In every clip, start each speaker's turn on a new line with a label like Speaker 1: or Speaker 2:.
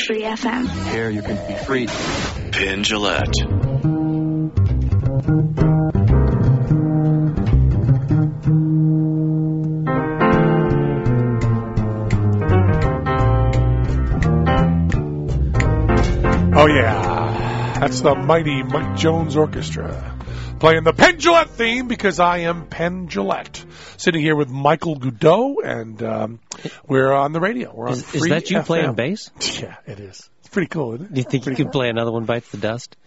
Speaker 1: Free FM.
Speaker 2: Here you can be free.
Speaker 3: Penn Jillette.
Speaker 4: Oh, yeah. That's the mighty Mike Jones Orchestra playing the Penn Jillette theme because I am Penn Jillette. Sitting here with Michael Goudot, and we're on the radio. We're on Free
Speaker 5: Is that you
Speaker 4: FM.
Speaker 5: playing bass?
Speaker 4: Yeah, it is. It's pretty cool, isn't it?
Speaker 5: Do you think you could play Another One Bites the Dust?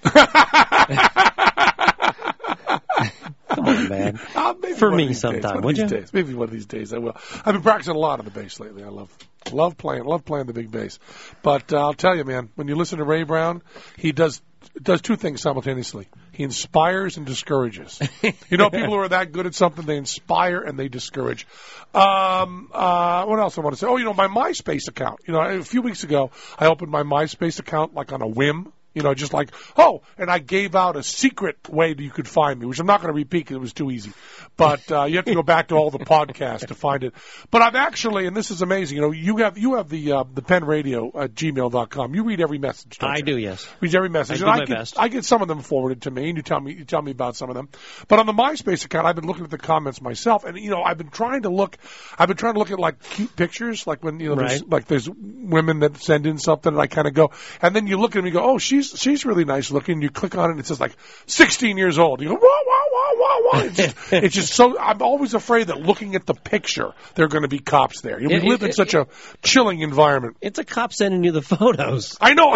Speaker 5: Come on, man. For me sometime, would you?
Speaker 4: Days. Maybe one of these days I will. I've been practicing a lot on the bass lately. I love playing the big bass. But I'll tell you, man, when you listen to Ray Brown, he does two things simultaneously. He inspires and discourages. You know, people who are that good at something, they inspire and they discourage. What else I want to say? Oh, you know, my MySpace account. You know, a few weeks ago, I opened my MySpace account like on a whim. You know, just like, and I gave out a secret way that you could find me, which I'm not going to repeat because it was too easy. But you have to go back to all the podcasts to find it. But I'm actually, and this is amazing, you know, you have the Penn Radio at gmail.com. You read every message, don't you?
Speaker 5: I do, yes.
Speaker 4: Read every message.
Speaker 5: I do my best.
Speaker 4: I get some of them forwarded to me, and you tell me about some of them. But on the MySpace account, I've been looking at the comments myself, and you know, I've been trying to look at like cute pictures, like when you know, there's women that send in something, and I kind of go, and then you look at them and you go, oh, she's really nice looking. You click on it, and it says like 16 years old. You go, whoa. It's just so. I'm always afraid that looking at the picture, there are going to be cops there. We live in such a chilling environment.
Speaker 5: It's a cop sending you the photos.
Speaker 4: I know.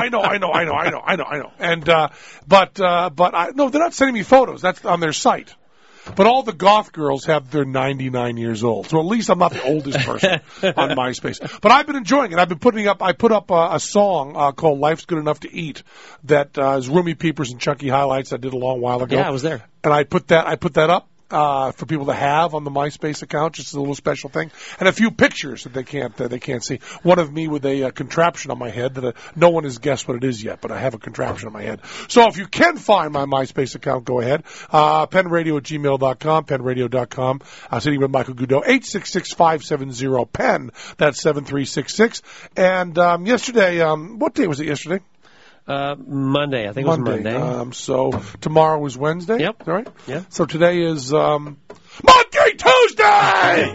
Speaker 4: And but no, they're not sending me photos. That's on their site. But all the goth girls have their 99 years old. So at least I'm not the oldest person on MySpace. But I've been enjoying it. I've been I put up a song called Life's Good Enough to Eat that is Roomy Peepers and Chunky Highlights I did a long while ago.
Speaker 5: Yeah, I was there.
Speaker 4: And I put that up for people to have on the MySpace account, just as a little special thing, and a few pictures that they can't see. One of me with a contraption on my head that no one has guessed what it is yet, but I have a contraption on my head. So if you can find my MySpace account, go ahead. PennRadio@gmail.com, PennRadio.com. Sitting with Michael Goudot, 866-570-PENN. That's 7366. And yesterday, what day was it yesterday?
Speaker 5: Monday. I think it was Monday.
Speaker 4: So tomorrow is Wednesday?
Speaker 5: Yep.
Speaker 4: Is that right?
Speaker 5: Yeah.
Speaker 4: So today is Monkey Tuesday!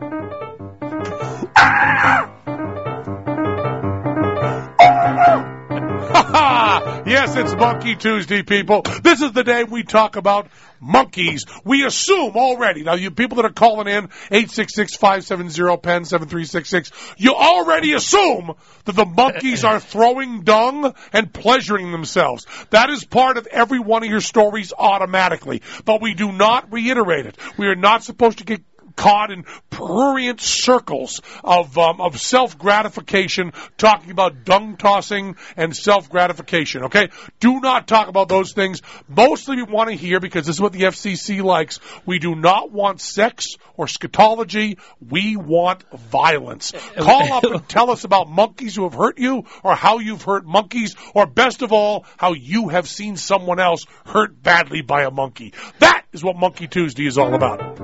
Speaker 4: Yes, it's Monkey Tuesday, people. This is the day we talk about monkeys. We assume already. Now, you people that are calling in, 866-570-PENN, 7366, you already assume that the monkeys are throwing dung and pleasuring themselves. That is part of every one of your stories automatically. But we do not reiterate it. We are not supposed to get caught in prurient circles of self-gratification, talking about dung tossing and self-gratification, okay? Do not talk about those things. Mostly we want to hear, because this is what the FCC likes, we do not want sex or scatology. We want violence. Call up and tell us about monkeys who have hurt you, or how you've hurt monkeys, or best of all, how you have seen someone else hurt badly by a monkey. That is what Monkey Tuesday is all about.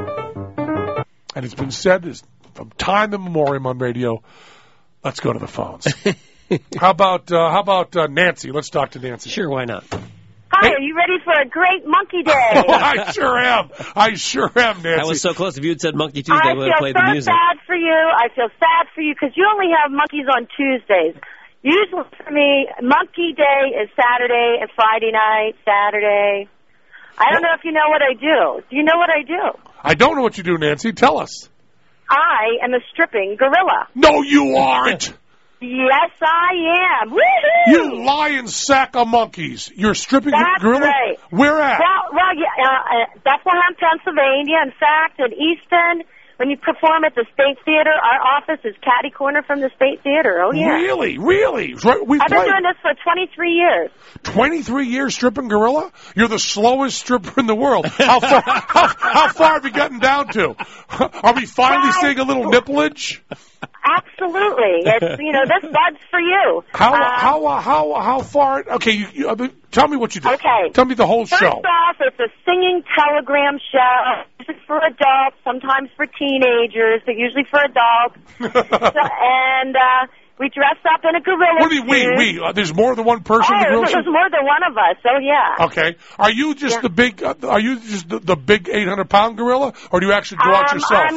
Speaker 4: And it's been said from time immemorial on radio. Let's go to the phones. How about Nancy? Let's talk to Nancy.
Speaker 5: Sure, why not?
Speaker 6: Hi, are you ready for a great monkey day?
Speaker 4: Oh, I sure am, Nancy.
Speaker 5: I was so close. If you had said Monkey Tuesday, I would have played the music.
Speaker 6: I feel sad for you because you only have monkeys on Tuesdays. Usually for me, Monkey Day is Saturday and Friday night, Saturday. I don't know if you know what I do. Do you know what I do?
Speaker 4: I don't know what you do, Nancy. Tell us.
Speaker 6: I am a stripping gorilla.
Speaker 4: No, you aren't.
Speaker 6: Yes, I am. Woohoo!
Speaker 4: You lying sack of monkeys. You're stripping gorilla?
Speaker 6: That's right.
Speaker 4: Where at?
Speaker 6: Well, Bethlehem, Pennsylvania. In fact, in Easton, when you perform at the State Theater, our office is catty corner from the State Theater. Oh, yeah.
Speaker 4: Really? I've
Speaker 6: been doing this for 23 years.
Speaker 4: 23 years stripping gorilla? You're the slowest stripper in the world. How far have you gotten down to? Are we finally seeing a little nipplage?
Speaker 6: Absolutely. It's, this bud's for you.
Speaker 4: How far? Okay, tell me what you do.
Speaker 6: Okay.
Speaker 4: Tell me the whole show.
Speaker 6: First off, it's a singing telegram show. It's for adults, sometimes for teenagers, but usually for adults. We dress up in a gorilla
Speaker 4: What do you mean,
Speaker 6: suit.
Speaker 4: we? There's more than one person in the gorilla
Speaker 6: There's
Speaker 4: suit?
Speaker 6: more than one of us, so yeah.
Speaker 4: Okay. Are you just the big, are you just the big 800-pound gorilla, or do you actually go out yourself?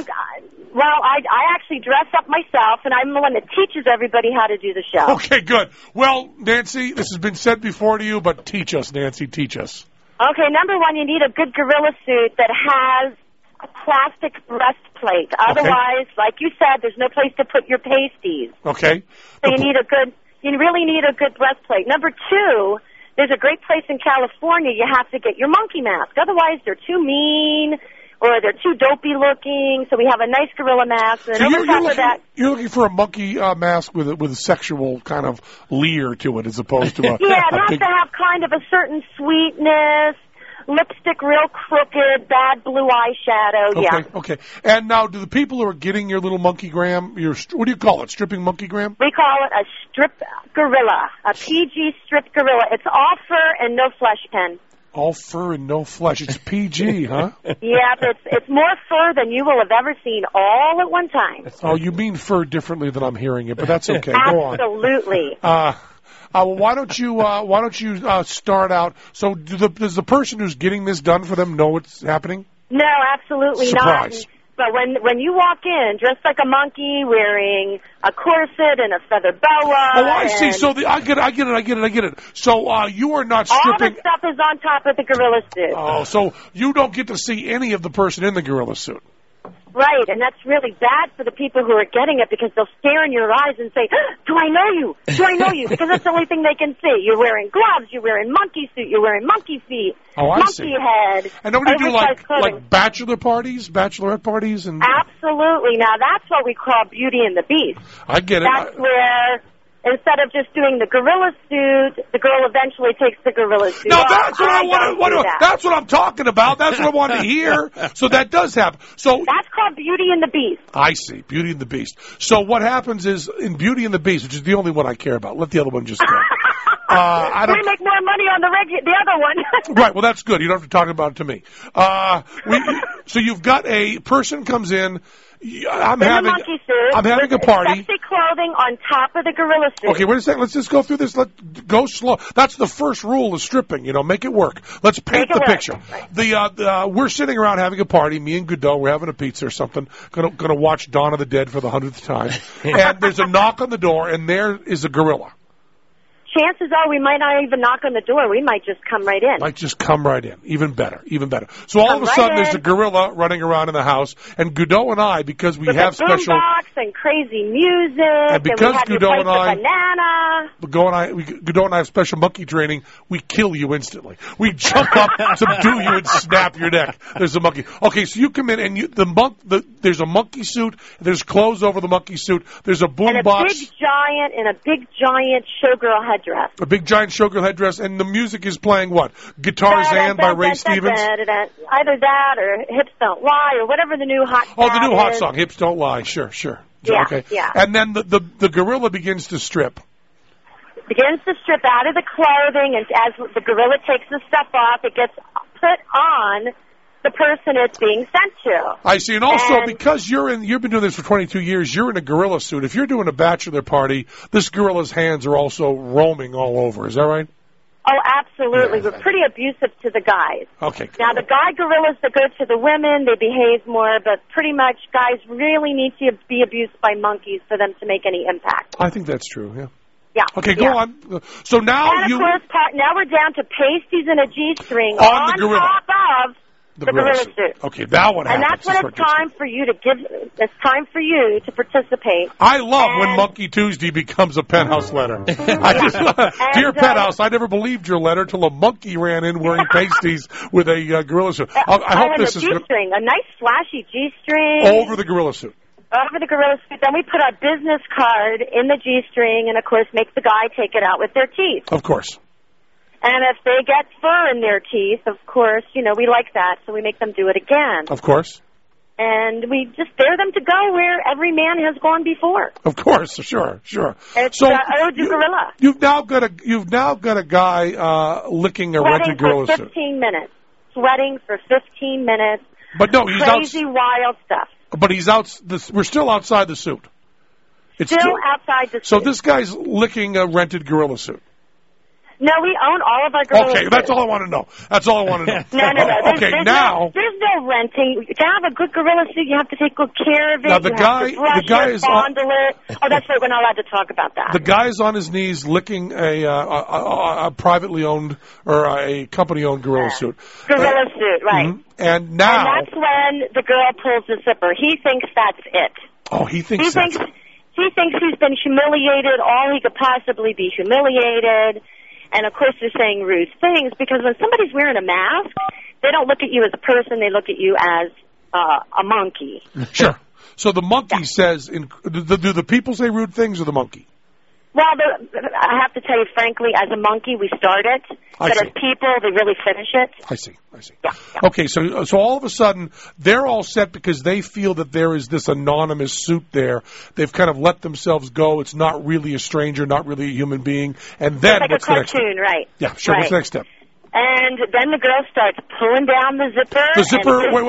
Speaker 6: I actually dress up myself, and I'm the one that teaches everybody how to do the show.
Speaker 4: Okay, good. Well, Nancy, this has been said before to you, but teach us, Nancy, teach us.
Speaker 6: Okay, number one, you need a good gorilla suit that has a plastic breastplate. Otherwise, like you said, there's no place to put your pasties.
Speaker 4: Okay.
Speaker 6: So you really need a good breastplate. Number two, there's a great place in California you have to get your monkey mask. Otherwise, they're too mean or they're too dopey looking. So we have a nice gorilla mask. And
Speaker 4: So
Speaker 6: over top of that,
Speaker 4: you're looking for a monkey mask with a sexual kind of leer to it, as opposed to a
Speaker 6: yeah, it
Speaker 4: a
Speaker 6: has
Speaker 4: big.
Speaker 6: to have kind of a certain sweetness. Lipstick real crooked, bad blue eyeshadow, yeah.
Speaker 4: Okay. And now, do the people who are getting your little monkey gram, what do you call it? Stripping monkey gram?
Speaker 6: We call it a strip gorilla, a PG strip gorilla. It's all fur and no flesh pen.
Speaker 4: All fur and no flesh. It's PG, huh?
Speaker 6: Yeah, but it's more fur than you will have ever seen all at one time.
Speaker 4: Oh, you mean fur differently than I'm hearing it, but that's okay. Go on.
Speaker 6: Absolutely.
Speaker 4: Why don't you start out? So, does the person who's getting this done for them know what's happening?
Speaker 6: No, absolutely
Speaker 4: Surprise.
Speaker 6: not. But when you walk in dressed like a monkey, wearing a corset and a feather boa.
Speaker 4: Oh, I see. So I get it. So you are not
Speaker 6: all
Speaker 4: stripping.
Speaker 6: the stuff is on top of the gorilla suit.
Speaker 4: Oh, so you don't get to see any of the person in the gorilla suit.
Speaker 6: Right, and that's really bad for the people who are getting it because they'll stare in your eyes and say, do I know you? Do I know you? Because that's the only thing they can see. You're wearing gloves, you're wearing monkey suit, you're wearing monkey feet, monkey head.
Speaker 4: And don't you do
Speaker 6: oversized clothing.
Speaker 4: like bachelorette parties? And
Speaker 6: Absolutely. Now, that's what we call Beauty and the Beast.
Speaker 4: I get it.
Speaker 6: That's where, instead of just doing the gorilla suit, the girl eventually takes the gorilla suit
Speaker 4: No,
Speaker 6: off.
Speaker 4: that's what I want to. That's what I'm talking about. That's what I wanted to hear. So that does happen. So
Speaker 6: that's called Beauty and the Beast.
Speaker 4: I see, Beauty and the Beast. So what happens is in Beauty and the Beast, which is the only one I care about. Let the other one just go.
Speaker 6: We make more money on the other one.
Speaker 4: Right. Well, that's good. You don't have to talk about it to me. So you've got a person comes in. I'm having a party.
Speaker 6: Sexy clothing on top of the gorilla suit.
Speaker 4: Okay, wait a second. Let's just go through this. Let's go slow. That's the first rule of stripping. Make it work. Let's paint the picture. Right. We're sitting around having a party. Me and Godot, we're having a pizza or something. Gonna watch Dawn of the Dead for the 100th time. And there's a knock on the door, and there is a gorilla.
Speaker 6: Chances are we might not even knock on the door. We might just come right in.
Speaker 4: Might just come right in. Even better. So all of a sudden, there's a gorilla running around in the house, and Godot and I, because we have special
Speaker 6: boombox and crazy music,
Speaker 4: and because Godot and I,
Speaker 6: banana.
Speaker 4: Godot and I have special monkey training. We kill you instantly. We jump up, subdue you, and snap your neck. There's a monkey. Okay, so you come in, and there's a monkey suit. There's clothes over the monkey suit. There's a boombox.
Speaker 6: And a big giant showgirl headdress.
Speaker 4: A big giant showgirl headdress, and the music is playing what? Guitarzan by Ray Stevens?
Speaker 6: Either that or Hips Don't Lie or whatever the new hot song
Speaker 4: the new hot song, Hips Don't Lie. Sure.
Speaker 6: Yeah,
Speaker 4: okay.
Speaker 6: Yeah.
Speaker 4: And then the gorilla begins to strip.
Speaker 6: Begins to strip out of the clothing, and as the gorilla takes the stuff off, it gets put on the person it's being sent to.
Speaker 4: I see. And also, because you've been doing this for 22 years, you're in a gorilla suit. If you're doing a bachelor party, this gorilla's hands are also roaming all over. Is that right?
Speaker 6: Oh, absolutely. We're pretty abusive to the guys.
Speaker 4: Okay.
Speaker 6: Now, the guy gorillas that go to the women, they behave more, but pretty much guys really need to be abused by monkeys for them to make any impact.
Speaker 4: I think that's true, yeah.
Speaker 6: Yeah.
Speaker 4: Okay, go on. So now
Speaker 6: and of course, now we're down to pasties and a G-string on
Speaker 4: the gorilla.
Speaker 6: top of the gorilla suit.
Speaker 4: Okay, that one
Speaker 6: and
Speaker 4: happens.
Speaker 6: that's when it's time for you to it's time for you to participate.
Speaker 4: I love when Monkey Tuesday becomes a Penthouse letter. Dear Penthouse, I never believed your letter till a monkey ran in wearing pasties with a gorilla suit. I hope this is
Speaker 6: G-string, a nice flashy G-string
Speaker 4: over the gorilla suit.
Speaker 6: Over the gorilla suit. Then we put our business card in the G-string and, of course, make the guy take it out with their teeth.
Speaker 4: Of course.
Speaker 6: And if they get fur in their teeth, of course, we like that, so we make them do it again.
Speaker 4: Of course.
Speaker 6: And we just dare them to go where every man has gone before.
Speaker 4: Of course, sure.
Speaker 6: It's Ode to Gorilla.
Speaker 4: You've now got a guy licking a rented gorilla suit.
Speaker 6: Sweating for 15 minutes.
Speaker 4: But no, he's
Speaker 6: crazy, wild stuff.
Speaker 4: But he's out. We're still outside the suit. It's
Speaker 6: still outside the suit.
Speaker 4: So this guy's licking a rented gorilla suit.
Speaker 6: No, we own all of our gorilla
Speaker 4: Okay,
Speaker 6: suits.
Speaker 4: that's all I want to know. That's all I want to know.
Speaker 6: No.
Speaker 4: Okay, now.
Speaker 6: There's no renting. To have a good gorilla suit, you have to take good care of it.
Speaker 4: Now, the guy is
Speaker 6: fondle it. Oh, that's right. We're not allowed to talk about that.
Speaker 4: The guy's on his knees licking a privately owned or a company-owned gorilla suit.
Speaker 6: Gorilla suit, right.
Speaker 4: Mm-hmm. And now.
Speaker 6: And that's when the girl pulls the zipper. He thinks that's it.
Speaker 4: Oh, he thinks that's it.
Speaker 6: He thinks he's been humiliated, all he could possibly be humiliated. And, of course, they're saying rude things because when somebody's wearing a mask, they don't look at you as a person. They look at you as a monkey.
Speaker 4: Sure. So the monkey says, do the people say rude things or the monkey?
Speaker 6: Well, I have to tell you, frankly, as a monkey, we start it. But as people, they really finish it.
Speaker 4: I see.
Speaker 6: Yeah.
Speaker 4: Okay, so all of a sudden, they're all set because they feel that there is this anonymous suit there. They've kind of let themselves go. It's not really a stranger, not really a human being. And then
Speaker 6: it's like
Speaker 4: what's
Speaker 6: a cartoon,
Speaker 4: the next step?
Speaker 6: right?
Speaker 4: Yeah, sure.
Speaker 6: Right.
Speaker 4: What's the next step?
Speaker 6: And then the girl starts pulling down the zipper.
Speaker 4: The zipper, wait.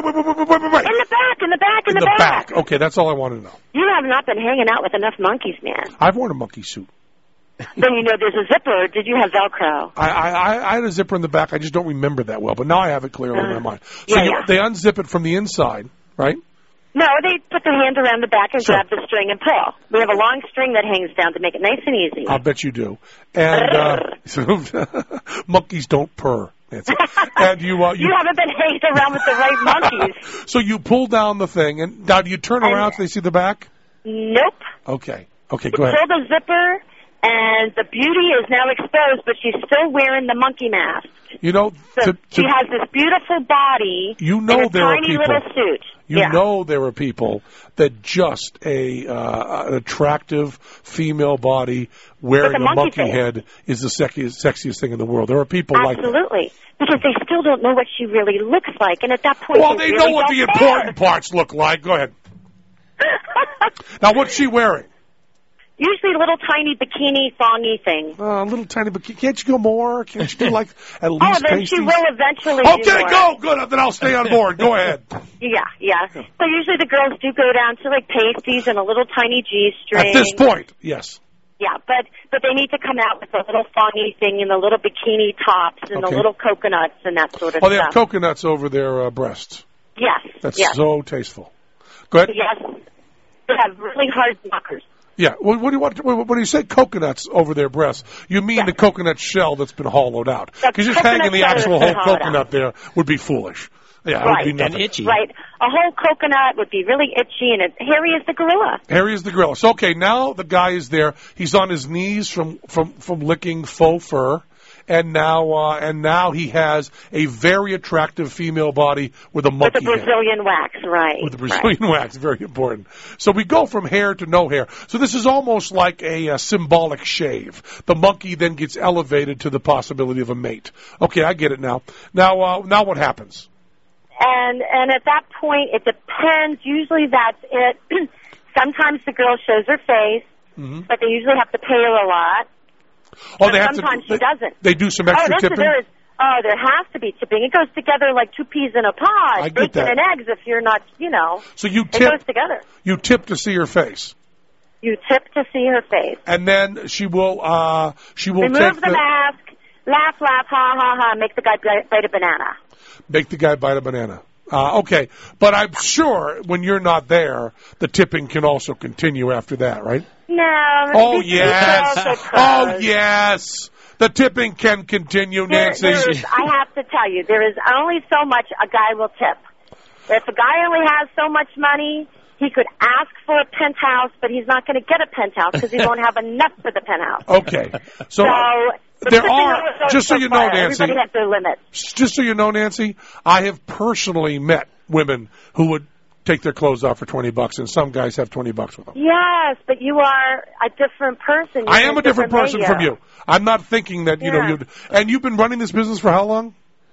Speaker 6: In the back.
Speaker 4: Okay, that's all I want to know.
Speaker 6: You have not been hanging out with enough monkeys, man.
Speaker 4: I've worn a monkey suit.
Speaker 6: Then you know there's a zipper. Did you have Velcro?
Speaker 4: I had a zipper in the back. I just don't remember that well, but now I have it clearly in my mind. So they unzip it from the inside, right?
Speaker 6: No, they put their hand around the back and grab the string and pull. We have a long string that hangs down to make it nice and easy.
Speaker 4: I'll bet you do. And monkeys don't purr, Nancy. And you
Speaker 6: haven't been hanging around with the right monkeys.
Speaker 4: So you pull down the thing, and now do you turn around so they see the back?
Speaker 6: Nope.
Speaker 4: Okay, go ahead.
Speaker 6: Pull the zipper, and the beauty is now exposed, but she's still wearing the monkey mask.
Speaker 4: You know,
Speaker 6: she has this beautiful body in a tiny little suit.
Speaker 4: You know there are people that just an attractive female body wearing a monkey head is the sexiest thing in the world. There are people like that.
Speaker 6: Absolutely. Because they still don't know what she really looks like, and at that point,
Speaker 4: they know what the important parts look like. Go ahead. Now, what's she wearing?
Speaker 6: Usually a little tiny bikini thongy thing.
Speaker 4: A little tiny bikini. Can't you go more? Can't you do like at least
Speaker 6: then
Speaker 4: pasties?
Speaker 6: she will eventually
Speaker 4: Okay,
Speaker 6: do
Speaker 4: go. Good. Then I'll stay on board. Go ahead.
Speaker 6: Yeah. So usually the girls do go down to like pasties and a little tiny G-string.
Speaker 4: At this point, yes.
Speaker 6: Yeah, but they need to come out with a little thongy thing and the little bikini tops and the little coconuts and that sort of stuff.
Speaker 4: Oh, they have coconuts over their breasts.
Speaker 6: Yes.
Speaker 4: That's so tasteful. Go ahead.
Speaker 6: Yes. They have really hard knockers.
Speaker 4: Yeah. What do you want? When you say coconuts over their breasts, you mean the coconut shell that's been hollowed out? Because just hanging the actual whole coconut there would be foolish. Yeah,
Speaker 6: right.
Speaker 4: It would be nothing.
Speaker 5: And itchy.
Speaker 6: Right. A whole coconut would be really itchy and hairy as the gorilla.
Speaker 4: Hairy as the gorilla. So okay, now the guy is there. He's on his knees from licking faux fur. And now he has a very attractive female body with a monkey
Speaker 6: head. With the Brazilian wax, right.
Speaker 4: With the Brazilian wax, very important. So we go from hair to no hair. So this is almost like a symbolic shave. The monkey then gets elevated to the possibility of a mate. Okay, I get it now. Now what happens?
Speaker 6: And at that point, it depends. Usually that's it. Sometimes the girl shows her face, but they usually have to pay her a lot.
Speaker 4: Oh, they have
Speaker 6: sometimes she doesn't.
Speaker 4: They do some extra tipping?
Speaker 6: There has to be tipping. It goes together like two peas in a pod.
Speaker 4: I get that.
Speaker 6: Bacon and eggs if you're not,
Speaker 4: So you tip.
Speaker 6: It goes together.
Speaker 4: You tip to see her face.
Speaker 6: You tip to see her face.
Speaker 4: And then she will
Speaker 6: remove the mask, laugh, ha, ha, ha, make the guy bite a banana.
Speaker 4: Make the guy bite a banana. Okay, but I'm sure when you're not there, the tipping can also continue after that, right?
Speaker 6: No.
Speaker 4: Oh, yes. Oh, yes. The tipping can continue, Nancy.
Speaker 6: I have to tell you, there is only so much a guy will tip. If a guy only has so much money, he could ask for a penthouse, but he's not going to get a penthouse because he won't have enough for the penthouse.
Speaker 4: Okay. So there are, just so you know, Nancy,
Speaker 6: everybody has their limits.
Speaker 4: Just so you know, Nancy, I have personally met women who would take their clothes off for $20, and some guys have $20 with them.
Speaker 6: Yes, but you are a different person.
Speaker 4: I am a different person from you. I'm not thinking that, and you've been running this business for how long?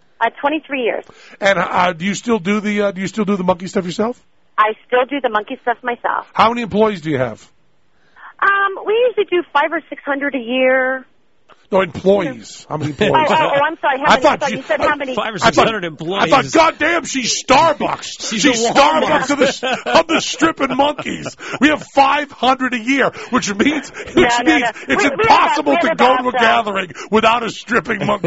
Speaker 6: 23 years.
Speaker 4: And do you still do the monkey stuff yourself?
Speaker 6: I still do the monkey stuff myself.
Speaker 4: How many employees do you have?
Speaker 6: We usually do 500 or 600 a year.
Speaker 4: No, employees. How many employees?
Speaker 6: I'm sorry. How many? I thought you said how many?
Speaker 5: 500 or 600 employees.
Speaker 4: I thought, goddamn, she's Starbucks. She's Starbucks of the stripping monkeys. We have 500 a year, which means it's impossible to go to a gathering without a stripping monkey.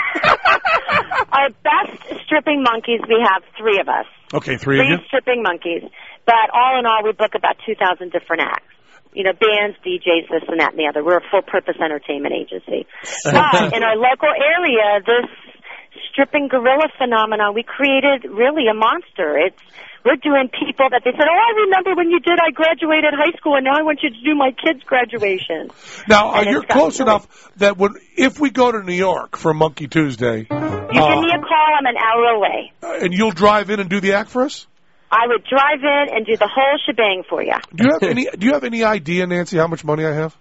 Speaker 6: Our best stripping monkeys, we have 3 of us.
Speaker 4: Okay, 3 of you?
Speaker 6: 3 stripping monkeys. But all in all, we book about 2,000 different acts. You know, bands, DJs, this and that and the other. We're a full-purpose entertainment agency. But in our local area, this stripping gorilla phenomenon, we created really a monster. We're doing people that they said, I remember when you did, I graduated high school, and now I want you to do my kid's graduation.
Speaker 4: Now, you're close enough that if we go to New York for Monkey Tuesday...
Speaker 6: You give me a call, I'm an hour away.
Speaker 4: And you'll drive in and do the act for us?
Speaker 6: I would drive in and do the whole shebang for you.
Speaker 4: Do you have any idea, Nancy, how much money I have?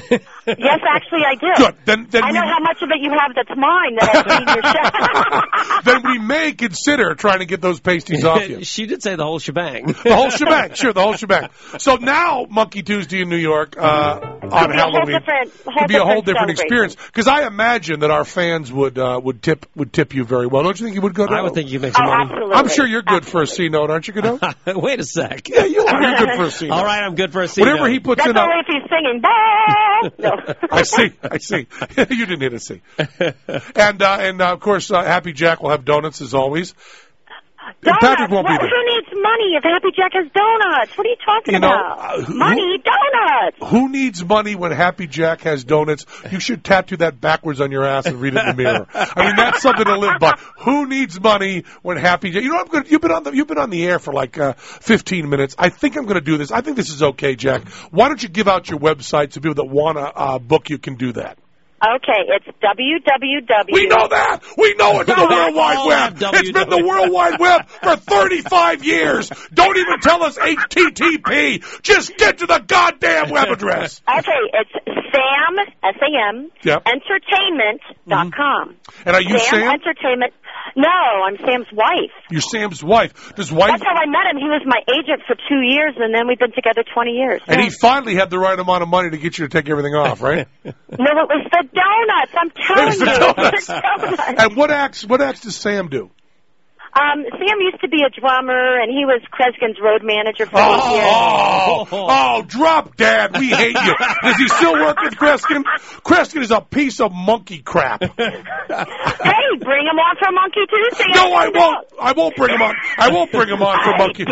Speaker 6: Yes, actually, I do.
Speaker 4: Good. Then
Speaker 6: I know how much of it you have that's mine that I've seen your show.
Speaker 4: Then we may consider trying to get those pasties off you.
Speaker 5: She did say the whole shebang.
Speaker 4: The whole shebang. Sure, the whole shebang. So now, Monkey Tuesday in New York on Halloween could be a whole different experience. Because I imagine that our fans would tip you very well. Don't you think you would go?
Speaker 5: I would think you make some money.
Speaker 6: Absolutely.
Speaker 4: I'm sure you're good for a C note, aren't you, Godot?
Speaker 5: Wait a sec.
Speaker 4: Yeah, you're good for a C note.
Speaker 5: All right, I'm good for a C note.
Speaker 4: Whatever he puts
Speaker 6: That's
Speaker 4: in.
Speaker 6: only if he's singing. No.
Speaker 4: I see. You didn't hit a C. And of course, Happy Jack will have donuts as always.
Speaker 6: Donuts.
Speaker 4: Patrick won't be there.
Speaker 6: Who needs money if Happy Jack has donuts? What are you talking about? Money, donuts.
Speaker 4: Who needs money when Happy Jack has donuts? You should tattoo that backwards on your ass and read it in the mirror. I mean, that's something to live by. Who needs money when Happy Jack? You know, you've been on the air for like 15 minutes. I think I'm going to do this. I think this is okay, Jack. Why don't you give out your website so people that want to book you can do that?
Speaker 6: Okay, it's www.
Speaker 4: We know that. We know it's the World Wide Web. It's been the World Wide Web for 35 years. Don't even tell us HTTP. Just get to the goddamn web address.
Speaker 6: Okay, it's Sam, S-A-M,
Speaker 4: yep.
Speaker 6: entertainment.com.
Speaker 4: And are you Sam?
Speaker 6: Entertainment. No, I'm Sam's wife.
Speaker 4: You're Sam's wife. That's how
Speaker 6: I met him. He was my agent for 2 years, and then we've been together 20 years.
Speaker 4: And he finally had the right amount of money to get you to take everything off, right?
Speaker 6: No, it was the donuts. I'm telling you.
Speaker 4: Donuts. And what acts does Sam do?
Speaker 6: Sam used to be a drummer, and he was Kreskin's road manager for 8 years.
Speaker 4: Oh, drop Dad. We hate you. Does he still work with Kreskin? Kreskin is a piece of monkey crap.
Speaker 6: Hey, bring him on for Monkey Tuesday.
Speaker 4: No, I won't. I won't bring him on. I won't bring him on for Monkey.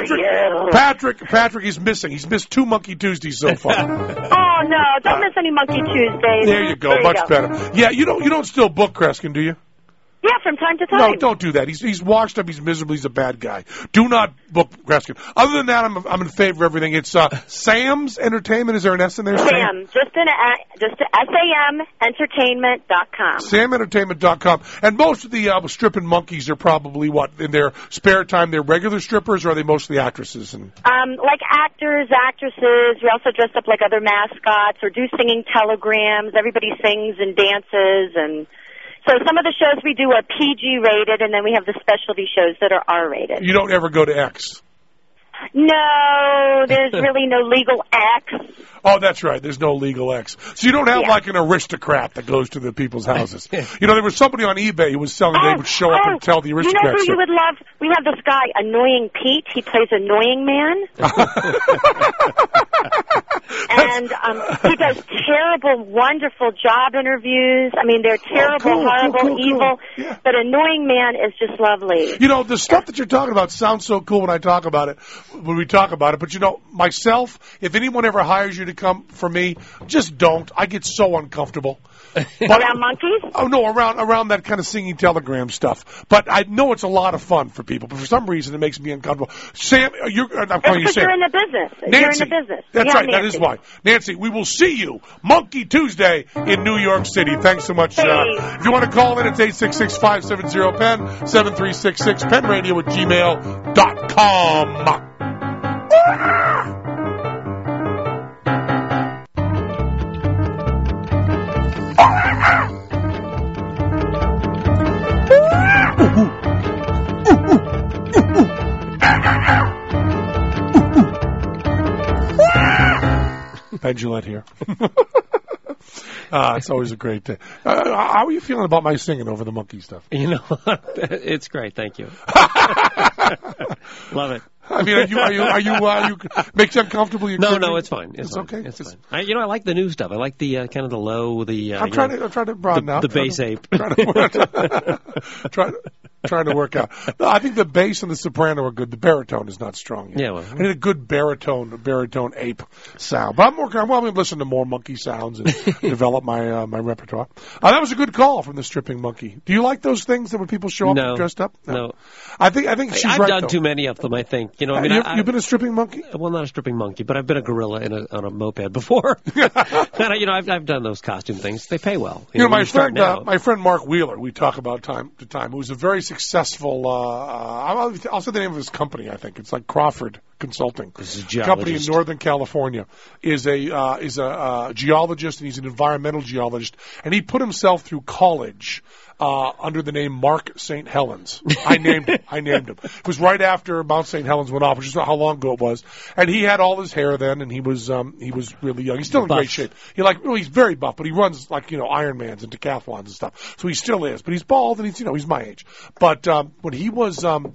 Speaker 4: Patrick is missing. He's missed 2 Monkey Tuesdays so far.
Speaker 6: Oh, no. Don't miss any Monkey Tuesdays.
Speaker 4: There you go. Much better. Yeah, you don't still book Kreskin, do you?
Speaker 6: Yeah, from time to time.
Speaker 4: No, don't do that. He's washed up. He's miserable. He's a bad guy. Do not book Kreskin. Other than that, I'm in favor of everything. It's Sam's Entertainment. Is there an S in there?
Speaker 6: Sam. Just SAM Entertainment.com.
Speaker 4: SamEntertainment.com. And most of the stripping monkeys are probably in their spare time? They're regular strippers, or are they mostly actresses?
Speaker 6: Like actors, actresses. We also dress up like other mascots or do singing telegrams. Everybody sings and dances and. So some of the shows we do are PG rated, and then we have the specialty shows that are R rated.
Speaker 4: You don't ever go to X?
Speaker 6: No, there's really no legal X.
Speaker 4: Oh, that's right. There's no legal X. So you don't have like an aristocrat that goes to the people's houses. You know, there was somebody on eBay who was selling they would show up and tell the aristocrats.
Speaker 6: You know who you would love? We have this guy, Annoying Pete. He plays Annoying Man. And he does terrible, wonderful job interviews. I mean, they're terrible, horrible, evil. Yeah. But Annoying Man is just lovely.
Speaker 4: You know, the stuff that you're talking about sounds so cool when we talk about it. But, you know, myself, if anyone ever hires you to come for me, just don't. I get so uncomfortable.
Speaker 6: Around monkeys?
Speaker 4: Oh, no, around that kind of singing telegram stuff. But I know it's a lot of fun for people. But for some reason, it makes me uncomfortable. Sam, I'm calling you Sam.
Speaker 6: You're in the business.
Speaker 4: Nancy,
Speaker 6: you're in the business.
Speaker 4: That's right. Nancy. That is why. Nancy, we will see you Monkey Tuesday in New York City. Thanks so much. If you want to call in, it's 866-570-PEN, 7366, penradio@gmail.com. Penn Jillette here. It's always a great day. How are you feeling about my singing over the monkey stuff?
Speaker 5: You know, it's great. Thank you. Love it.
Speaker 4: I mean, are you makes you uncomfortable?
Speaker 5: No, it's fine. It's fine.
Speaker 4: okay.
Speaker 5: It's fine. I like the new stuff. I like the kind of the low,
Speaker 4: I'm trying to broaden out.
Speaker 5: The bass ape.
Speaker 4: Trying to work out. No, I think the bass and the soprano are good. The baritone is not strong yet.
Speaker 5: Yeah, well,
Speaker 4: I need a good baritone ape sound. But I'm going to listen to more monkey sounds and develop my my repertoire. That was a good call from the stripping monkey. Do you like those things that when people show up dressed up?
Speaker 5: No.
Speaker 4: I think she's
Speaker 5: I've
Speaker 4: right,
Speaker 5: done
Speaker 4: though.
Speaker 5: too many of them. I think. You know, I mean,
Speaker 4: you've been a stripping monkey?
Speaker 5: Well, not a stripping monkey, but I've been a gorilla on a moped before. I've done those costume things. They pay well.
Speaker 4: My friend Mark Wheeler, we talk about time to time, who's a very successful. I'll say the name of his company. I think it's like Crawford Consulting.
Speaker 5: This is a
Speaker 4: geologist. Company in
Speaker 5: geologist.
Speaker 4: Northern California is a geologist, and he's an environmental geologist, and he put himself through college. Under the name Mark St. Helens. I named him. It was right after Mount St. Helens went off, which is how long ago it was. And he had all his hair then, and he was really young. He's still in great shape. He's very buff, but he runs Ironmans and decathlons and stuff. So he still is. But he's bald, and he's my age. But when he was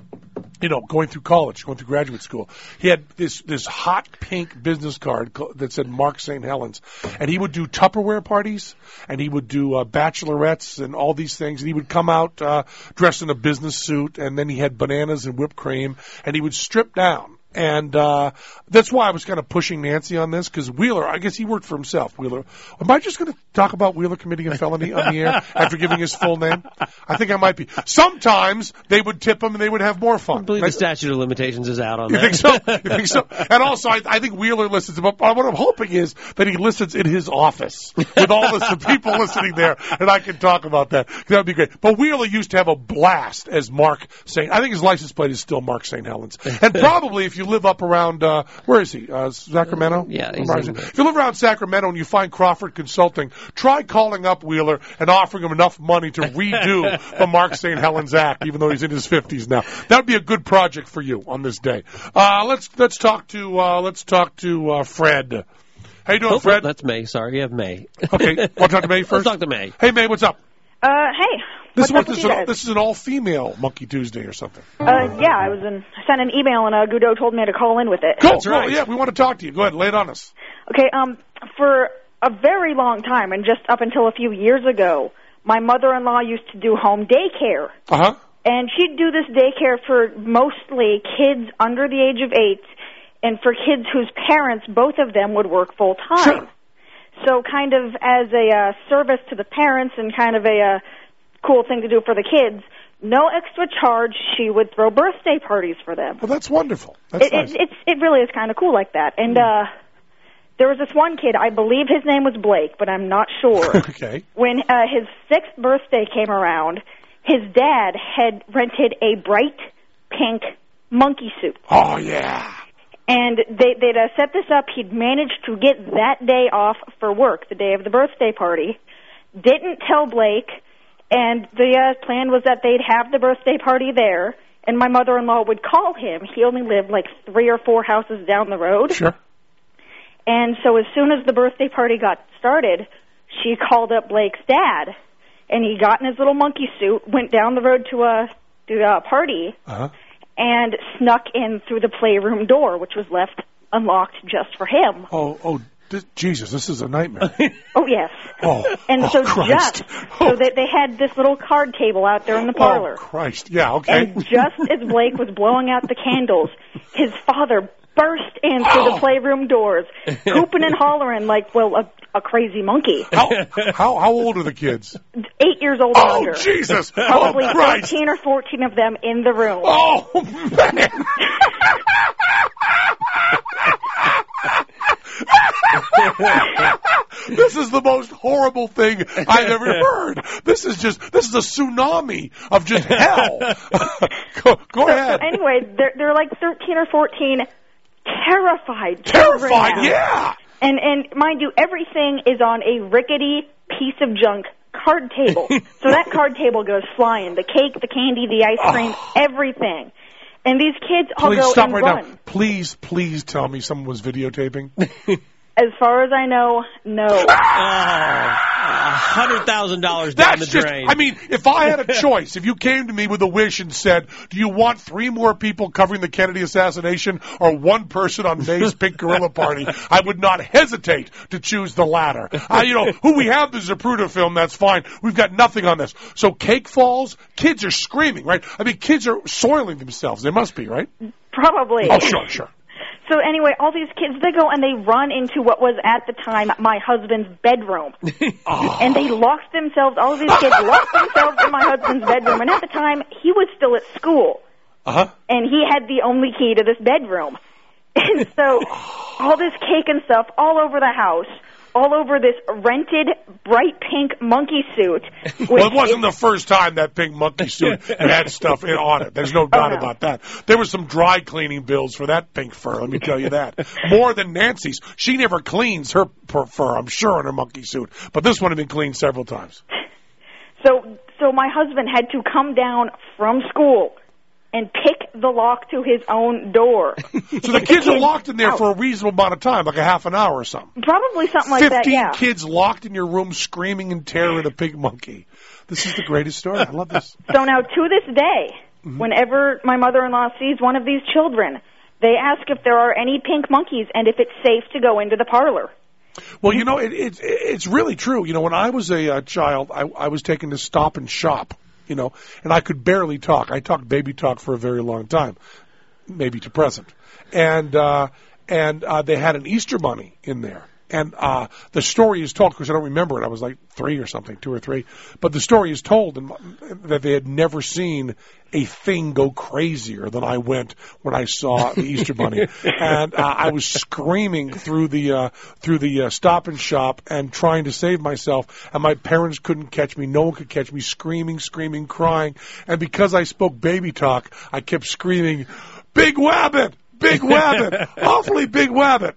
Speaker 4: going through college, going through graduate school, he had this hot pink business card that said Mark St. Helens, and he would do Tupperware parties, and he would do bachelorettes and all these things, and he would come out dressed in a business suit, and then he had bananas and whipped cream, and he would strip down. And that's why I was kind of pushing Nancy on this, because Wheeler, I guess he worked for himself. Wheeler, am I just going to talk about Wheeler committing a felony on the air after giving his full name? I think I might be. Sometimes they would tip him and they would have more fun.
Speaker 5: I believe the statute of limitations is out on that.
Speaker 4: You think so? And also, I think Wheeler listens. But what I'm hoping is that he listens in his office with all the people listening there, and I can talk about that. That would be great. But Wheeler used to have a blast as Mark St. I think his license plate is still Mark St. Helens. And probably if you live up around, where is he? Sacramento?
Speaker 5: Yeah.
Speaker 4: If you live around Sacramento and you find Crawford Consulting, try calling up Wheeler and offering him enough money to redo the Mark St. Helens Act, even though he's in his 50s now. That would be a good project for you on this day. Let's talk to Fred. How you doing, Fred?
Speaker 5: That's May. Sorry, you have May.
Speaker 4: Okay, want to talk to May first?
Speaker 5: Let's talk to May.
Speaker 4: Hey, May, what's up?
Speaker 6: Hey.
Speaker 4: This is an all-female Monkey Tuesday or something.
Speaker 6: Yeah, I sent an email and Guido told me to call in with it.
Speaker 4: Cool, that's right. Yeah, we want to talk to you. Go ahead, lay it on us.
Speaker 6: Okay, for a very long time, and just up until a few years ago, my mother-in-law used to do home daycare.
Speaker 4: Uh-huh.
Speaker 6: And she'd do this daycare for mostly kids under the age of 8, and for kids whose parents, both of them, would work full-time.
Speaker 4: Sure.
Speaker 6: So kind of as a service to the parents and kind of a cool thing to do for the kids, no extra charge, she would throw birthday parties for them.
Speaker 4: Well, that's wonderful. That's nice.
Speaker 6: It really is kind of cool like that. And there was this one kid, I believe his name was Blake, but I'm not sure.
Speaker 4: Okay.
Speaker 6: When his 6th birthday came around, his dad had rented a bright pink monkey suit.
Speaker 4: Oh, yeah.
Speaker 6: And they'd set this up. He'd managed to get that day off for work, the day of the birthday party. Didn't tell Blake, and the plan was that they'd have the birthday party there, and my mother-in-law would call him. He only lived like 3 or 4 houses down the road.
Speaker 4: Sure.
Speaker 6: And so as soon as the birthday party got started, she called up Blake's dad, and he got in his little monkey suit, went down the road to a party, and snuck in through the playroom door, which was left unlocked just for him.
Speaker 4: Jesus, this is a nightmare.
Speaker 6: Oh, yes. So they had this little card table out there in the parlor.
Speaker 4: Oh, Christ. Yeah, okay.
Speaker 6: And just as Blake was blowing out the candles, his father burst in through the playroom doors, hooping and hollering like, a crazy monkey.
Speaker 4: How old are the kids?
Speaker 6: 8 years old and under.
Speaker 4: Oh, Jesus.
Speaker 6: Probably
Speaker 4: Christ.
Speaker 6: 13 or 14 of them in the room.
Speaker 4: Oh, man. This is the most horrible thing I've ever heard. This is a tsunami of just hell. Go ahead.
Speaker 6: So anyway, they're like 13 or 14, terrified.
Speaker 4: Terrified, yeah.
Speaker 6: And mind you, everything is on a rickety piece of junk card table. So that card table goes flying. The cake, the candy, the ice cream, everything. And these kids all go
Speaker 4: stop
Speaker 6: and
Speaker 4: right
Speaker 6: run.
Speaker 4: Now. Please tell me someone was videotaping.
Speaker 6: As far as I know, no.
Speaker 5: $100,000 down the drain.
Speaker 4: I mean, if I had a choice, if you came to me with a wish and said, do you want 3 more people covering the Kennedy assassination or 1 person on May's Pink Gorilla Party, I would not hesitate to choose the latter. Who we have the Zapruder film, that's fine. We've got nothing on this. So cake falls, kids are screaming, right? I mean, kids are soiling themselves. They must be, right?
Speaker 1: Probably.
Speaker 4: Oh, sure.
Speaker 1: So anyway, all these kids, they go and they run into what was at the time my husband's bedroom. And they locked themselves, all of these kids locked themselves in my husband's bedroom. And at the time, he was still at school. And he had the only key to this bedroom. And so all this cake and stuff all over the house, all over this rented bright pink monkey suit.
Speaker 4: Well, it wasn't the first time that pink monkey suit had stuff on it. There's no doubt about that. There were some dry cleaning bills for that pink fur, let me tell you that. More than Nancy's. She never cleans her fur, I'm sure, in her monkey suit. But this one had been cleaned several times.
Speaker 1: So my husband had to come down from school and pick the lock to his own door.
Speaker 4: So the kids are locked in there for a reasonable amount of time, like a half an hour or something.
Speaker 1: Probably something like that, yeah.
Speaker 4: 15 kids locked in your room screaming in terror at a pink monkey. This is the greatest story. I love this.
Speaker 1: So now, to this day, whenever my mother-in-law sees one of these children, they ask if there are any pink monkeys and if it's safe to go into the parlor.
Speaker 4: Well, it's really true. When I was a child, I was taken to Stop and Shop. And I could barely talk. I talked baby talk for a very long time, maybe to present. And they had an Easter bunny in there. And the story is told, because I don't remember it. I was like 3 or something, 2 or 3. But the story is told that they had never seen a thing go crazier than I went when I saw the Easter bunny. And I was screaming through the Stop and Shop and trying to save myself. And my parents couldn't catch me. No one could catch me. Screaming, crying. And because I spoke baby talk, I kept screaming, "Big Wabbit! Big Wabbit! Awfully Big Wabbit!"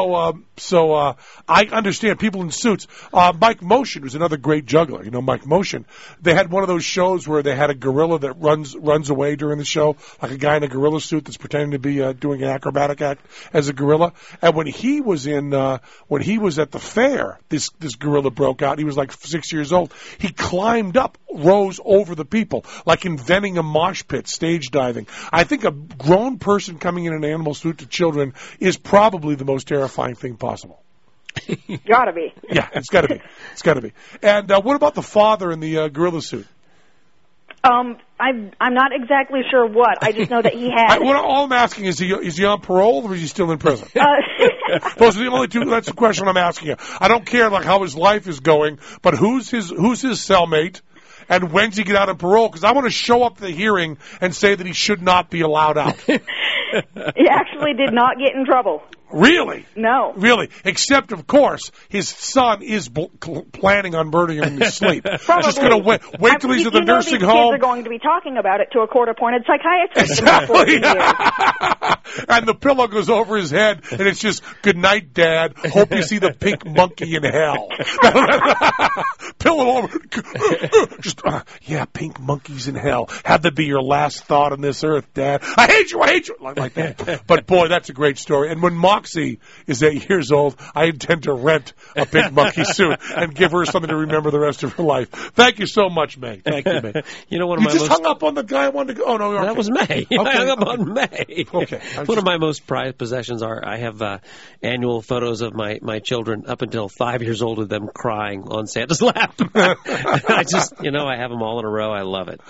Speaker 4: So I understand people in suits. Mike Motion was another great juggler. Mike Motion. They had one of those shows where they had a gorilla that runs away during the show, like a guy in a gorilla suit that's pretending to be doing an acrobatic act as a gorilla. And when he was at the fair, this gorilla broke out. He was like 6 years old. He climbed up, rose over the people, like inventing a mosh pit, stage diving. I think a grown person coming in an animal suit to children is probably the most terrifying thing possible.
Speaker 1: Gotta be.
Speaker 4: Yeah, it's gotta be. And what about the father in the gorilla suit?
Speaker 1: I'm not exactly sure what. I just know that he had.
Speaker 4: All I'm asking is he on parole or is he still in prison? Those are the only two. That's the question I'm asking you. I don't care how his life is going, but who's his cellmate? And when's he get out of parole? Because I want to show up at the hearing and say that he should not be allowed out.
Speaker 1: He actually did not get in trouble.
Speaker 4: Really?
Speaker 1: No.
Speaker 4: Really? Except, of course, his son is planning on murdering him in his sleep.
Speaker 1: Probably.
Speaker 4: Just going to wait till he's at the nursing home.
Speaker 1: Kids are going to be talking about it to a court-appointed psychiatrist
Speaker 4: exactly.
Speaker 1: in about 14 years.
Speaker 4: And the pillow goes over his head, and it's just, "Good night, Dad. Hope you see the pink monkey in hell." Pillow over. Just, yeah, pink monkeys in hell. Have that be your last thought on this earth, Dad. I hate you. Like that. But, boy, that's a great story. And when Moxie is 8 years old, I intend to rent a pink monkey suit and give her something to remember the rest of her life. Thank you so much, May. Thank you, May.
Speaker 5: You
Speaker 4: just hung up on the guy I wanted to go. Oh, no,
Speaker 5: that was May.
Speaker 4: Okay.
Speaker 5: I hung up on May.
Speaker 4: Okay.
Speaker 5: One of my most prized possessions I have annual photos of my children up until 5 years old of them crying on Santa's lap. I just, I have them all in a row. I love it.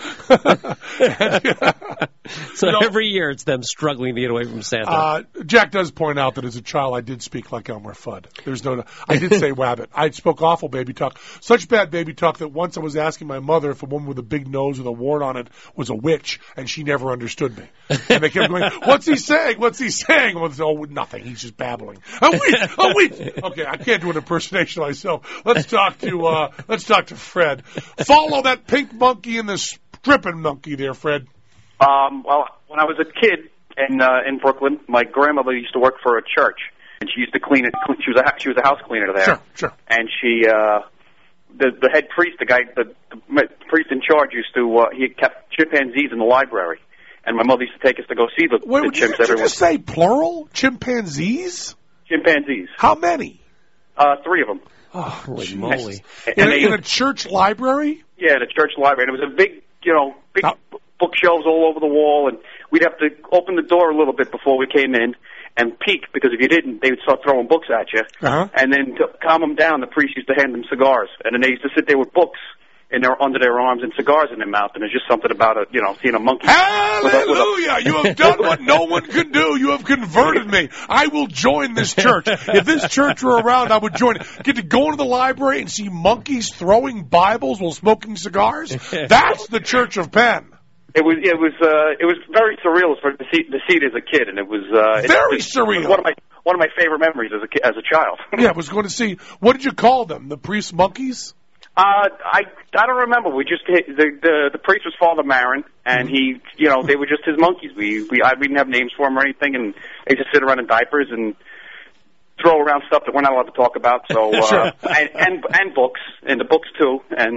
Speaker 5: So every year it's them struggling to get away from Santa.
Speaker 4: Jack does point out that as a child I did speak like Elmer Fudd. I did say Wabbit. I spoke awful baby talk. Such bad baby talk that once I was asking my mother if a woman with a big nose with a wart on it was a witch, and she never understood me. And they kept going, "What's he saying? What's he saying?" I said, "Oh, nothing. He's just babbling." A witch. Okay, I can't do an impersonation of myself. Let's talk to Fred. Follow that pink monkey and the stripping monkey there, Fred.
Speaker 2: Well, when I was a kid in Brooklyn, my grandmother used to work for a church, and she used to clean it. She was a house cleaner there.
Speaker 4: Sure.
Speaker 2: And she, the head priest, the priest in charge, he kept chimpanzees in the library, and my mother used to take us to go see the chimps.
Speaker 4: Did you just say plural? Chimpanzees?
Speaker 2: Chimpanzees.
Speaker 4: How many?
Speaker 2: 3 of them.
Speaker 5: Holy moly.
Speaker 4: In a church library?
Speaker 2: Yeah, the church library. And it was a big, bookshelves all over the wall, and we'd have to open the door a little bit before we came in and peek, because if you didn't, they would start throwing books at you.
Speaker 4: Uh-huh.
Speaker 2: And then to calm them down, the priest used to hand them cigars, and then they used to sit there with books under their arms and cigars in their mouth, and there's just something about seeing a monkey.
Speaker 4: Hallelujah! You have done what no one can do. You have converted me. I will join this church. If this church were around, I would join it. Get to go into the library and see monkeys throwing Bibles while smoking cigars? That's the Church of Penn.
Speaker 2: It was very surreal to see it as a kid, and it was
Speaker 4: very surreal.
Speaker 2: It was one of my favorite memories as a child.
Speaker 4: Yeah, I was going to see. What did you call them? The priest monkeys?
Speaker 2: I don't remember. We just the priest was Father Marin, and he they were just his monkeys. We didn't have names for them or anything, and they just sit around in diapers and throw around stuff that we're not allowed to talk about. So
Speaker 4: Sure.
Speaker 2: and books, and the books too, and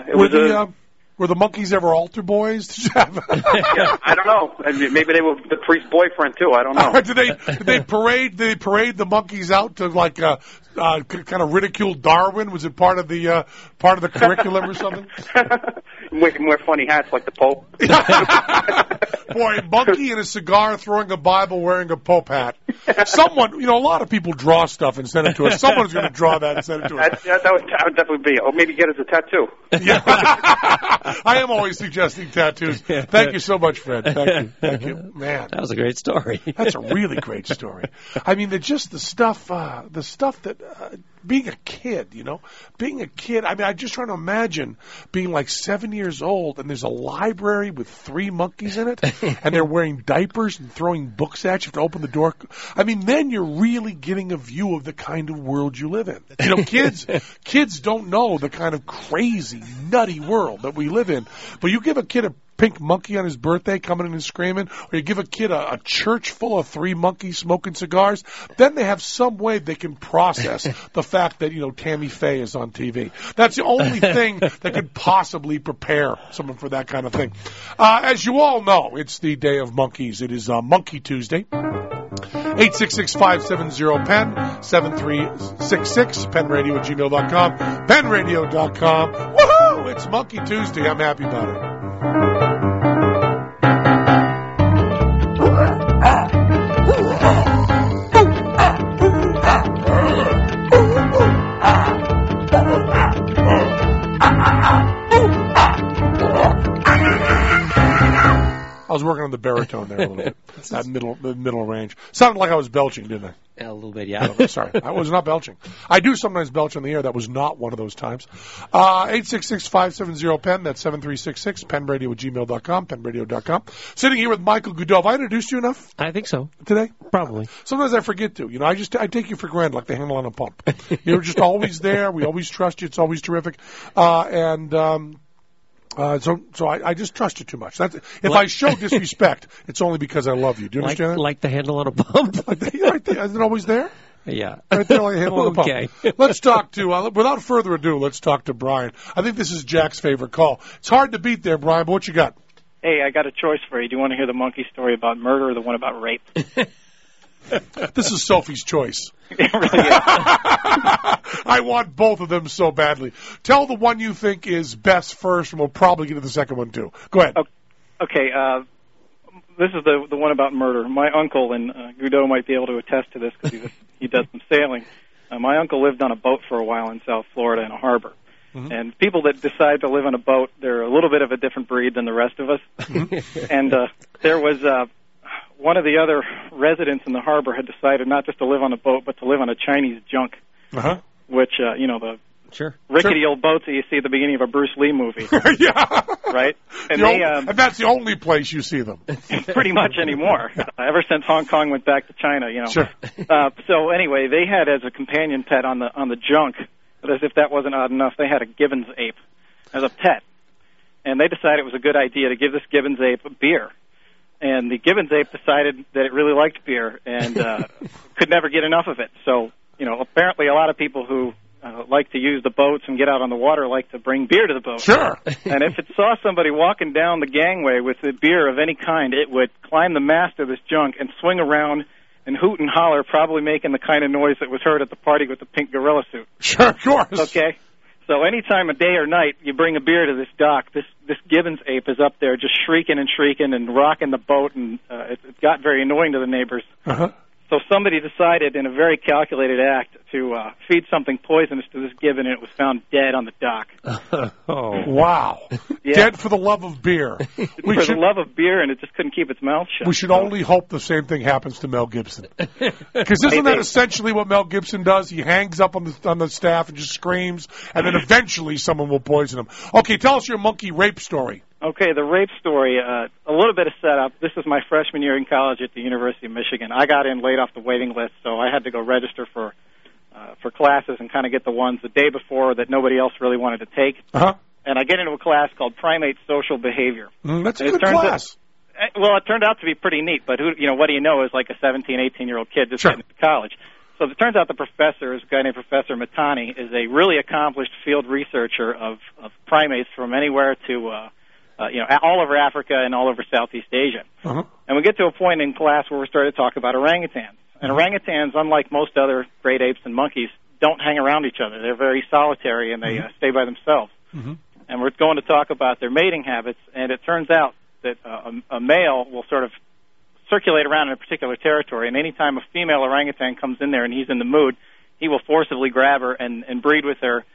Speaker 4: Were the monkeys ever altar boys? Did you have?
Speaker 2: Yeah, I don't know. I mean, maybe they were the priest's boyfriend too. I don't know.
Speaker 4: Did they parade the monkeys out to kind of ridicule Darwin? Was it part of the curriculum or something?
Speaker 2: Wear funny hats like the Pope.
Speaker 4: Boy, a monkey and a cigar throwing a Bible wearing a Pope hat. Someone, a lot of people draw stuff and send it to us. Someone's going to draw that and send it to us.
Speaker 2: That would definitely be. Or maybe get it as a tattoo.
Speaker 4: Yeah. I am always suggesting tattoos. Thank you so much, Fred. Thank you. Man.
Speaker 5: That was a great story.
Speaker 4: That's a really great story. I mean, the stuff that, being a kid, I mean, I'm just trying to imagine being like 7 years old and there's a library with 3 monkeys in it and they're wearing diapers and throwing books at you to open the door. I mean, then you're really getting a view of the kind of world you live in. Kids don't know the kind of crazy, nutty world that we live in. But you give a kid a pink monkey on his birthday coming in and screaming, or you give a kid a church full of 3 monkeys smoking cigars, then they have some way they can process the fact that, Tammy Faye is on TV. That's the only thing that could possibly prepare someone for that kind of thing. As you all know, it's the day of monkeys. It is Monkey Tuesday. 866-570-PEN, 7366, penradio@gmail.com, penradio.com. Woohoo! It's Monkey Tuesday. I'm happy about it. I was working on the baritone there a little bit. That middle range. Sounded like I was belching, didn't I?
Speaker 5: Yeah, a little bit, yeah.
Speaker 4: Sorry, I was not belching. I do sometimes belch on the air. That was not one of those times. 866-570-PEN. That's 7366. penradio@gmail.com. penradio.com. Sitting here with Michael Goodell. Have I introduced you enough
Speaker 5: I think so.
Speaker 4: today?
Speaker 5: Probably.
Speaker 4: Sometimes I forget to. I take you for granted like the handle on a pump. You're just always there. We always trust you. It's always terrific. So I just trust you too much. If I show disrespect, it's only because I love you. Do you understand that?
Speaker 5: Like the handle on a pump?
Speaker 4: Right there. Is it always there?
Speaker 5: Yeah.
Speaker 4: Right there, like a handle on the pump.
Speaker 5: Okay.
Speaker 4: Let's talk to, without further ado, let's talk to Brian. I think this is Jack's favorite call. It's hard to beat there, Brian, but what you got?
Speaker 3: Hey, I got a choice for you. Do you want to hear the monkey story about murder or the one about rape?
Speaker 4: This is Sophie's choice.
Speaker 3: It really is.
Speaker 4: I want both of them so badly. Tell the one you think is best first, and we'll probably get to the second one, too. Go ahead.
Speaker 3: Okay, this is the one about murder. My uncle, and Guido might be able to attest to this because he does some sailing. My uncle lived on a boat for a while in South Florida in a harbor. Mm-hmm. And people that decide to live on a boat, they're a little bit of a different breed than the rest of us. And there was... one of the other residents in the harbor had decided not just to live on a boat, but to live on a Chinese junk, which, the rickety old boats that you see at the beginning of a Bruce Lee movie.
Speaker 4: Yeah.
Speaker 3: Right? And
Speaker 4: and that's the only place you see them.
Speaker 3: Pretty much anymore, ever since Hong Kong went back to China,
Speaker 4: Sure.
Speaker 3: So anyway, they had as a companion pet on the junk, but as if that wasn't odd enough, they had a Gibbons ape as a pet. And they decided it was a good idea to give this Gibbons ape a beer. And the Gibbons ape decided that it really liked beer and could never get enough of it. So, apparently a lot of people who like to use the boats and get out on the water like to bring beer to the boat.
Speaker 4: Sure.
Speaker 3: And if it saw somebody walking down the gangway with a beer of any kind, it would climb the mast of this junk and swing around and hoot and holler, probably making the kind of noise that was heard at the party with the pink gorilla suit.
Speaker 4: Sure, of course.
Speaker 3: Okay? So anytime of day or night you bring a beer to this dock, this Gibbons ape is up there just shrieking and rocking the boat, and it got very annoying to the neighbors.
Speaker 4: Uh-huh.
Speaker 3: So somebody decided in a very calculated act to feed something poisonous to this gibbon, and it was found dead on the dock.
Speaker 5: Oh.
Speaker 4: Wow.
Speaker 3: Yeah.
Speaker 4: Dead for the love of beer.
Speaker 3: The love of beer, and it just couldn't keep its mouth shut.
Speaker 4: We should only hope the same thing happens to Mel Gibson. Because isn't that essentially what Mel Gibson does? He hangs up on the staff and just screams, and then eventually someone will poison him. Okay, tell us your monkey rape story.
Speaker 3: Okay, the rape story, a little bit of setup. This was my freshman year in college at the University of Michigan. I got in late off the waiting list, so I had to go register for classes and kind of get the ones the day before that nobody else really wanted to take.
Speaker 4: Uh-huh.
Speaker 3: And I get into a class called Primate Social Behavior.
Speaker 4: That's a good class.
Speaker 3: Well, it turned out to be pretty neat, but what do you know is like a 17, 18-year-old kid just getting into college. So it turns out the professor, is a guy named Professor Matani, is a really accomplished field researcher of primates from anywhere to all over Africa and all over Southeast Asia.
Speaker 4: Uh-huh.
Speaker 3: And we get to a point in class where we're starting to talk about orangutans. And orangutans, unlike most other great apes and monkeys, don't hang around each other. They're very solitary, and they stay by themselves.
Speaker 4: Mm-hmm.
Speaker 3: And we're going to talk about their mating habits, and it turns out that a male will sort of circulate around in a particular territory, and any time a female orangutan comes in there and he's in the mood, he will forcibly grab her and breed with her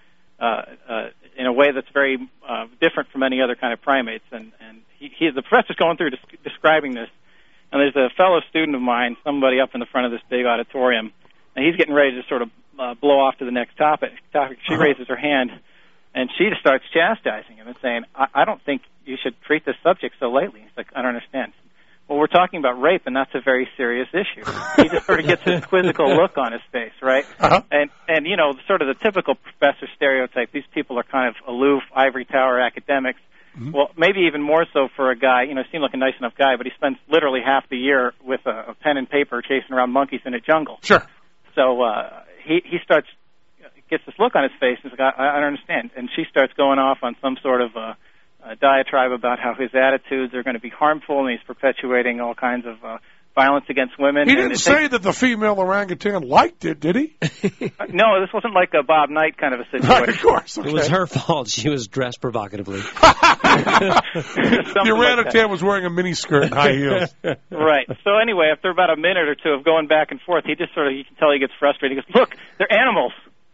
Speaker 3: in a way that's very different from any other kind of primates. And the professor's going through describing this, and there's a fellow student of mine, somebody up in the front of this big auditorium, and he's getting ready to sort of blow off to the next topic. She raises her hand, and she just starts chastising him and saying, I don't think you should treat this subject so lightly. He's like, I don't understand. Well, we're talking about rape, and that's a very serious issue. He just sort of gets this quizzical look on his face, right?
Speaker 4: Uh-huh.
Speaker 3: And sort of the typical professor stereotype, these people are kind of aloof, ivory tower academics. Mm-hmm. Well, maybe even more so for a guy, seemed like a nice enough guy, but he spends literally half the year with a pen and paper chasing around monkeys in a jungle.
Speaker 4: Sure.
Speaker 3: So he gets this look on his face, and he's like, I don't understand. And she starts going off on some sort of a diatribe about how his attitudes are going to be harmful, and he's perpetuating all kinds of violence against women.
Speaker 4: He didn't say that the female orangutan liked it, did he?
Speaker 3: No, this wasn't like a Bob Knight kind of a situation.
Speaker 4: Right, of course. Okay.
Speaker 5: It was her fault. She was dressed provocatively.
Speaker 4: The orangutan was wearing a miniskirt and high heels.
Speaker 3: Right. So anyway, after about a minute or two of going back and forth, you can tell he gets frustrated. He goes, look, they're animals.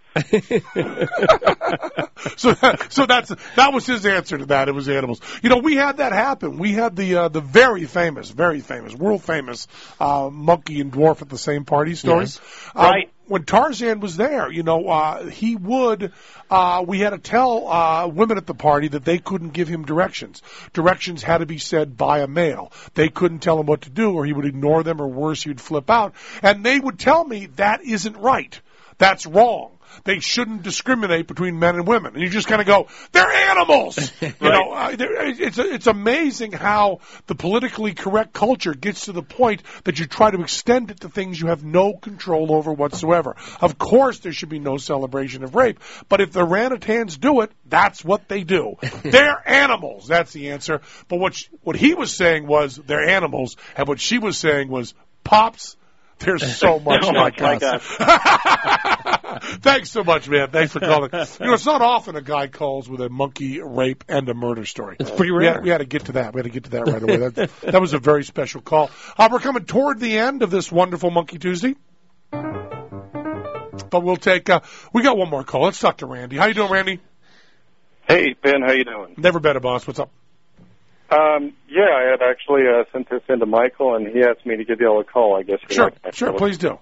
Speaker 4: So that was his answer to that. It was animals. We had that happen. We had the very famous, world famous monkey and dwarf at the same party story.
Speaker 5: Yes.
Speaker 3: Right.
Speaker 4: When Tarzan was there, he would. We had to tell women at the party that they couldn't give him directions. Directions had to be said by a male. They couldn't tell him what to do, or he would ignore them, or worse, he would flip out. And they would tell me that isn't right. That's wrong. They shouldn't discriminate between men and women. And you just kind of go, they're animals!
Speaker 3: Right.
Speaker 4: It's amazing how the politically correct culture gets to the point that you try to extend it to things you have no control over whatsoever. Of course there should be no celebration of rape, but if the orangutans do it, that's what they do. They're animals. That's the answer. But what he was saying was they're animals, and what she was saying was, Pops, there's so much like us. Thanks so much, man. Thanks for calling. It's not often a guy calls with a monkey rape and a murder story.
Speaker 5: It's pretty rare.
Speaker 4: We had to get to that. Right away. That was a very special call. We're coming toward the end of this wonderful Monkey Tuesday. But we'll take, we got one more call. Let's talk to Randy. How you doing, Randy?
Speaker 7: Hey, Ben, how you doing?
Speaker 4: Never better, boss. What's up?
Speaker 7: I had actually sent this in to Michael, and he asked me to give you all a call, I guess.
Speaker 4: Sure, please do.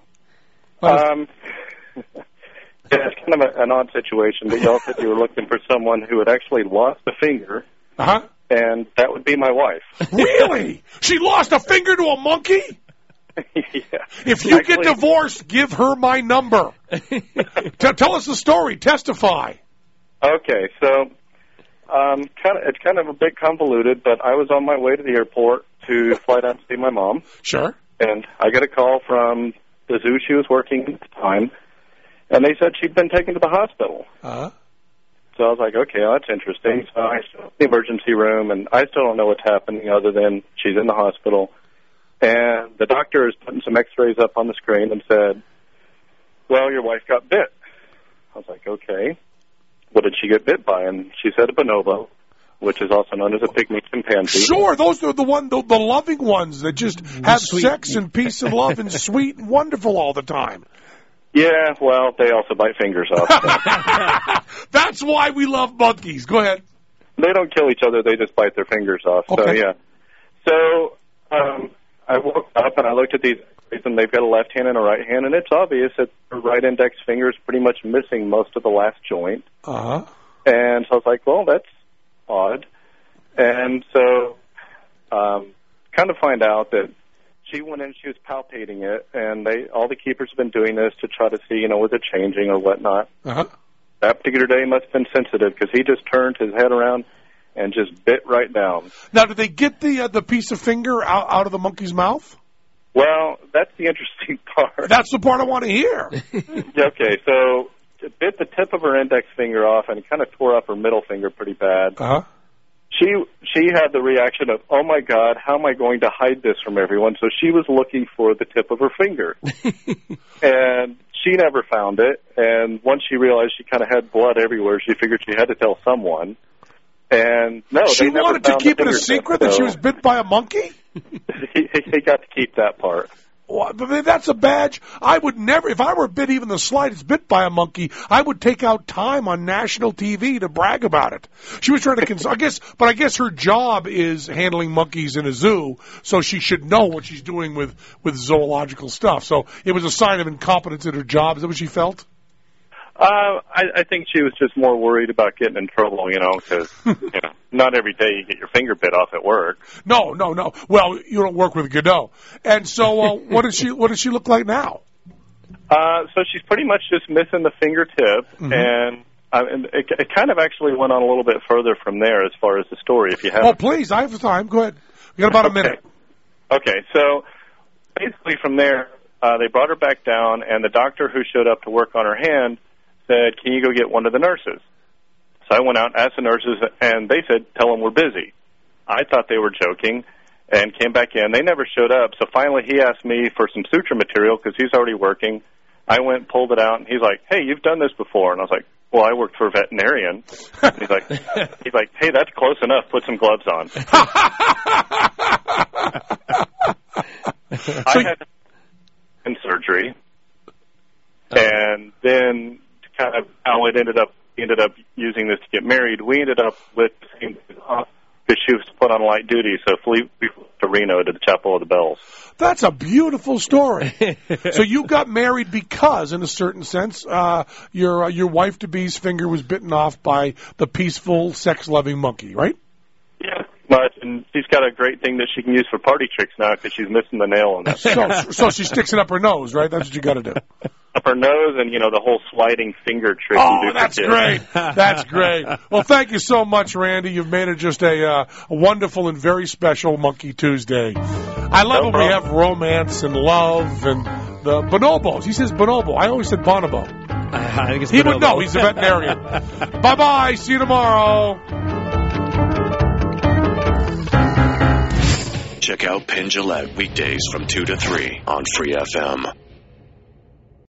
Speaker 7: It's kind of an odd situation, but y'all said you were looking for someone who had actually lost a finger, and that would be my wife.
Speaker 4: Really? She lost a finger to a monkey?
Speaker 7: Yeah.
Speaker 4: If you get divorced, give her my number. Tell us the story. Testify.
Speaker 7: Okay, so it's kind of a bit convoluted, but I was on my way to the airport to fly down to see my mom.
Speaker 4: Sure.
Speaker 7: And I get a call from the zoo she was working at the time, and they said she'd been taken to the hospital. So I was like, okay, well, that's interesting. So I still in the emergency room, and I still don't know what's happening other than she's in the hospital. And the doctor is putting some x-rays up on the screen and said, well, your wife got bit. I was like, okay. What did she get bit by? And she said a bonobo, which is also known as a pygmy chimpanzee.
Speaker 4: Sure, those are the loving ones that just have sex and peace and love and sweet and wonderful all the time.
Speaker 7: Yeah, well, they also bite fingers off. So.
Speaker 4: That's why we love monkeys. Go ahead.
Speaker 7: They don't kill each other. They just bite their fingers off. Okay. So, yeah. So I woke up and I looked at these, and they've got a left hand and a right hand, and it's obvious that the right index finger is pretty much missing most of the last joint.
Speaker 4: Uh-huh.
Speaker 7: And so I was like, well, that's odd. And so kind of find out that she went in, she was palpating it, and all the keepers have been doing this to try to see, was it changing or whatnot.
Speaker 4: Uh-huh.
Speaker 7: That particular day must have been sensitive because he just turned his head around and just bit right down.
Speaker 4: Now, did they get the piece of finger out of the monkey's mouth?
Speaker 7: Well, that's the interesting part.
Speaker 4: That's the part I want to hear.
Speaker 7: Okay, so it bit the tip of her index finger off, and it kind of tore up her middle finger pretty bad.
Speaker 4: Uh-huh.
Speaker 7: She had the reaction of, oh, my God, how am I going to hide this from everyone? So she was looking for the tip of her finger. And she never found it. And once she realized she kind of had blood everywhere, she figured she had to tell someone. And no,
Speaker 4: she
Speaker 7: they never
Speaker 4: wanted to
Speaker 7: found
Speaker 4: keep
Speaker 7: the
Speaker 4: it a secret that she was bit by a monkey?
Speaker 7: He got to keep that part.
Speaker 4: Well, that's a badge. I would never, if I were bit even the slightest bit by a monkey, I would take out time on national TV to brag about it. She was trying to, I guess her job is handling monkeys in a zoo, so she should know what she's doing with zoological stuff. So it was a sign of incompetence in her job. Is that what she felt?
Speaker 7: I think she was just more worried about getting in trouble, because not every day you get your finger bit off at work.
Speaker 4: No. Well, you don't work with Godot. And so, what does she look like now?
Speaker 7: So she's pretty much just missing the fingertip, and it kind of actually went on a little bit further from there as far as the story. If you have,
Speaker 4: oh, please, I have the time. Go ahead. We got about a minute.
Speaker 7: Okay, so basically from there, they brought her back down, and the doctor who showed up to work on her hand said, can you go get one of the nurses? So I went out, asked the nurses, and they said, tell them we're busy. I thought they were joking and came back in. They never showed up, so finally he asked me for some suture material because he's already working. I went, pulled it out, and he's like, hey, you've done this before. And I was like, well, I worked for a veterinarian. And he's like, hey, that's close enough. Put some gloves on. I had in surgery, and then kind of how it ended up using this to get married. We ended up with the same because she was put on light duty, so we flew to Reno to the Chapel of the Bells.
Speaker 4: That's a beautiful story. So you got married because, in a certain sense, your wife-to-be's finger was bitten off by the peaceful, sex-loving monkey, right?
Speaker 7: Yeah, much, and she's got a great thing that she can use for party tricks now because she's missing the nail on that.
Speaker 4: So she sticks it up her nose, right? That's what you got to do.
Speaker 7: Up her nose, and the whole sliding finger trick.
Speaker 4: Oh, that's great! That's great. Well, thank you so much, Randy. You've made it just a wonderful and very special Monkey Tuesday. I love when we have romance and love and the bonobos. He says bonobo. I always said bonobo.
Speaker 5: I think it's
Speaker 4: he
Speaker 5: bonobo.
Speaker 4: would know. He's a veterinarian. Bye-bye. See you tomorrow.
Speaker 8: Check out Penn Jillette weekdays from 2 to 3 on Free FM.